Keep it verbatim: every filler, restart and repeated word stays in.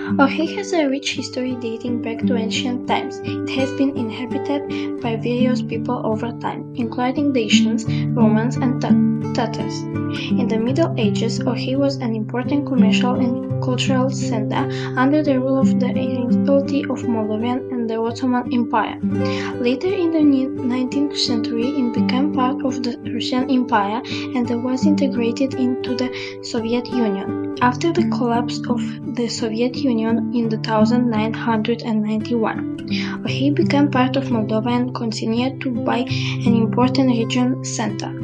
Ohi has a rich history dating back to ancient times. It has been inhabited by various people over time, including Dacians, Romans, and Tatars. In the Middle Ages, Ohi was an important commercial and cultural center under the rule of the Principality of Moldavian and the Ottoman Empire. Later in the nineteenth century, it became part of the Russian Empire and was integrated into the Soviet Union. After the collapse of the Soviet Union in one thousand nine hundred ninety-one, Ohi became part of Moldova and continued to be an important regional center.